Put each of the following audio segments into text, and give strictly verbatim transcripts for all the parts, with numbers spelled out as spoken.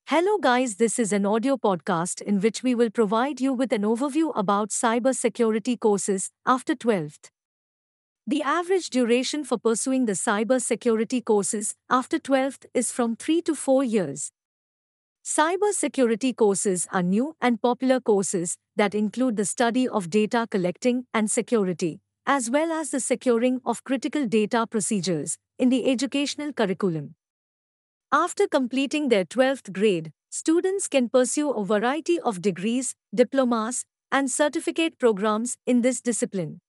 Hello, guys, this is an audio podcast in which we will provide you with an overview about cybersecurity courses after twelfth. The average duration for pursuing the cybersecurity courses after twelfth is from three to four years. Cybersecurity courses are new and popular courses that include the study of data collecting and security, as well as the securing of critical data procedures in the educational curriculum. After completing their twelfth grade, students can pursue a variety of degrees, diplomas, and certificate programs in this discipline.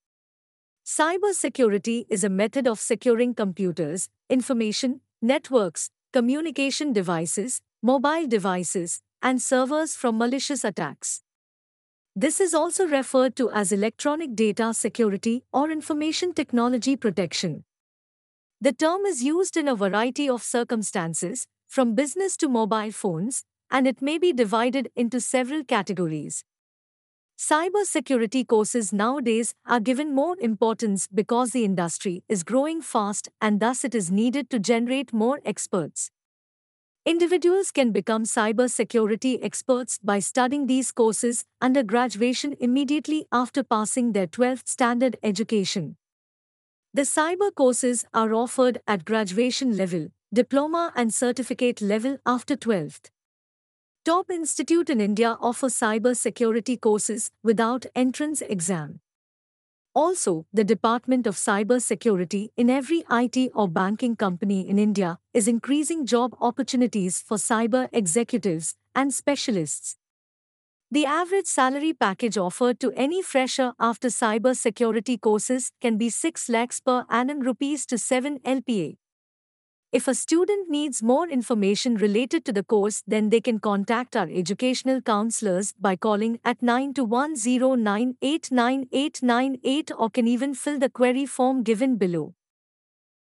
Cybersecurity is a method of securing computers, information, networks, communication devices, mobile devices, and servers from malicious attacks. This is also referred to as electronic data security or information technology protection. The term is used in a variety of circumstances, from business to mobile phones, and it may be divided into several categories. Cybersecurity courses nowadays are given more importance because the industry is growing fast and thus it is needed to generate more experts. Individuals can become cybersecurity experts by studying these courses under graduation immediately after passing their twelfth standard education. The cyber courses are offered at graduation level, diploma and certificate level after twelfth. Top Institute in India offer cyber security courses without entrance exam. Also, the Department of Cyber Security in every I T or banking company in India is increasing job opportunities for cyber executives and specialists. The average salary package offered to any fresher after cyber security courses can be six lakhs per annum rupees to seven L P A. If a student needs more information related to the course, then they can contact our educational counselors by calling at nine two one zero nine eight nine eight nine eight or can even fill the query form given below.